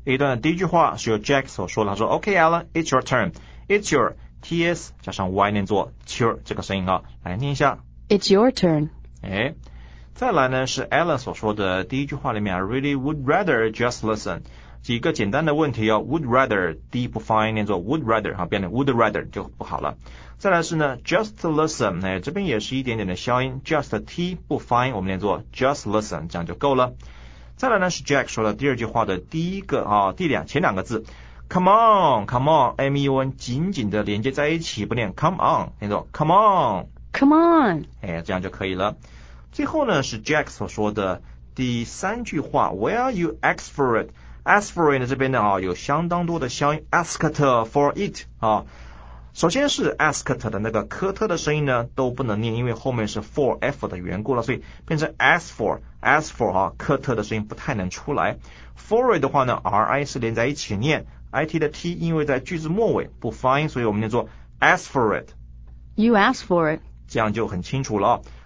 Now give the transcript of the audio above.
一段的第一句话是由 Jack 所说的，他说 OK Alan, it's your turn. It's your TS 加上 Y 念作 your 这个声音啊，来念一下 It's your turn. 再来呢是 Alan 所说的第一句话里面 I really would rather just listen. 几个简单的问题would rather 第一部发音念作 would rather 变成 would rather 就不好了。再来是呢 just listen 这边也是一点点的消音 just T 不发音我们念作 just listen 这样就够了。再来呢是 Jack 说的第二句话的第一个前两个字 come on come on M-E-O-N 紧紧的连接在一起，不念 come on 念作 come on Come on. 这样就可以了。最后呢是 Jack 所说的第三句话 Well you ask for it Ask for it 这边呢有相当多的消音 asked for it 首先是 asked 的那个科特的声音呢都不能念，因为后面是 for F 的缘故了，所以变成 ask for 科特的声音不太能出来。for it 的话呢 RI 是连在一起念， IT 的 T 因为在句子末尾不发音，所以我们念作 ask for it. You ask for it. 这样就很清楚了